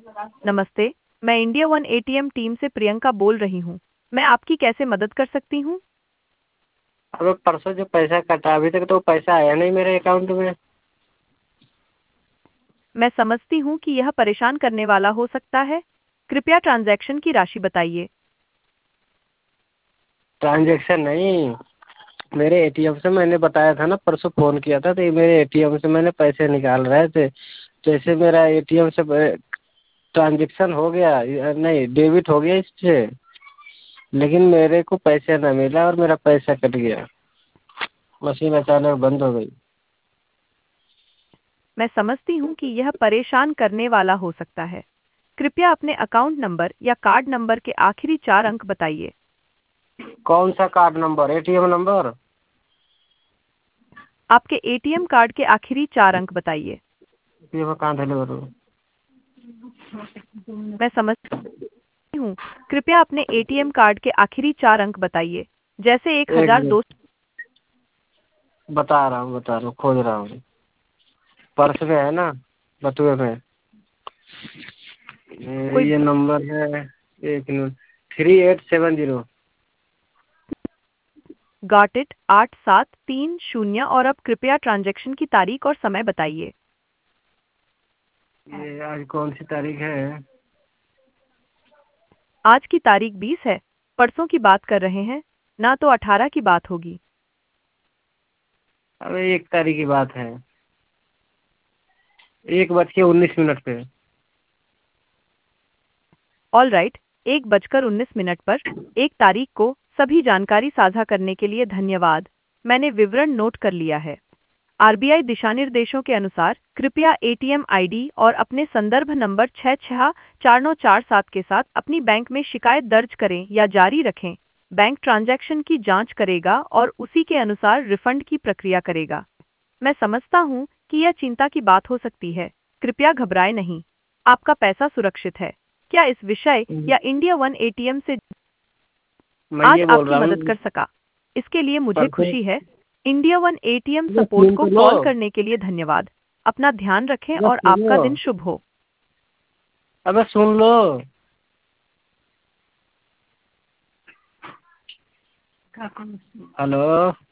नमस्ते। मैं India one ATM team से प्रियंका बोल रही हूँ। मैं आपकी कैसे मदद कर सकती हूँ? अबे परसों जो पैसा कटा अभी तक तो पैसा आया नहीं मेरे अकाउंट में। मैं समझती हूँ कि यह परेशान करने वाला हो सकता है। कृपया ट्रांजैक्शन की राशि बताइए। ट्रांजैक्शन नहीं, मेरे एटीएम से मैंने बताया था ना, परसों फोन किया था तो ये मेरे एटीएम से मैंने पैसे निकाल रहे थे। जैसे मेरा एटीएम से ट्रांजैक्शन हो गया नहीं, डेबिट हो गया इससे, लेकिन मेरे को पैसे ना मिला और मेरा पैसा कट गया। मशीन अचानक बंद हो गई। मैं समझती हूँ कि यह परेशान करने वाला हो सकता है। कृपया अपने अकाउंट नंबर या कार्ड नंबर के आखिरी 4 अंक बताइए। कौन सा कार्ड नंबर, एटीएम नंबर? आपके एटीएम कार्ड के आखिरी 4 अंक बताइए। ये मैं कहाँ धले करूँ? मैं समझती हूँ। कृपया अपने एटीएम कार्ड के आखिरी 4 अंक बताइए, जैसे एक एक हजार मिनट, दो। बता रहा हूँ, खोज रहा हूँ। पर्स में है ना, बटुए में। कोई ये नंबर है, एक मिनट, 3870। Got it 8730। और अब कृपया ट्रांजैक्शन की तारीख और समय बताइए। ये आज कौन सी तारीख है? आज की तारीख 20 है। परसों की बात कर रहे हैं ना, तो 18 की बात होगी। अबे 1 तारीख की बात है, 1:19 पे। All right. 1:19 पर 1 तारीख को सभी जानकारी साझा करने के लिए धन्यवाद। मैंने विवरण नोट कर लिया है। आरबीआई दिशानिर्देशों के अनुसार कृपया एटीएम आईडी और अपने संदर्भ नंबर 664947 के साथ अपनी बैंक में शिकायत दर्ज करें या जारी रखें। बैंक ट्रांजैक्शन की जांच करेगा और उसी के अनुसार रिफंड की प्रक्रिया करेगा। मैं समझता हूँ कि यह चिंता की बात हो सकती है। कृपया घबराएं नहीं। आपका पैसा सुरक्षित है। क्या इस विषय या इंडिया वन एटीएम से मैं आज ये बोल आपकी रहा मदद हूँ, कर सका, इसके लिए मुझे परसों खुशी है। इंडिया वन एटीएम बस सपोर्ट सुन को तो लो, कॉल करने के लिए धन्यवाद। अपना ध्यान रखें बस और सुनो, आपका दिन शुभ हो। अबे सुन लो। हेलो।